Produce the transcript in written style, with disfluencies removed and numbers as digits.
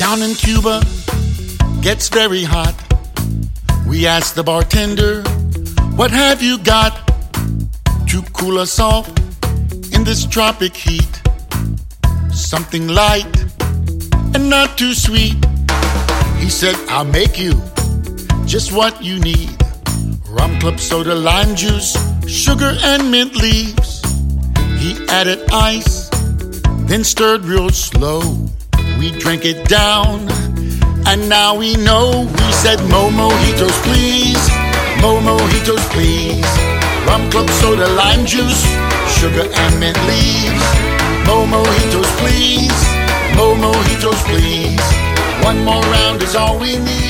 Down in Cuba, gets very hot. We asked the bartender, what have you got to cool us off in this tropic heat? Something light and not too sweet. He said, I'll make you just what you need. Rum, club soda, lime juice, sugar and mint leaves. He added ice, then stirred real slow. We drank it down, and now we know. We said, mo mojitos please, mo mojitos please. Rum, club soda, lime juice, sugar and mint leaves. Mo mojitos please, mo mojitos please. One more round is all we need.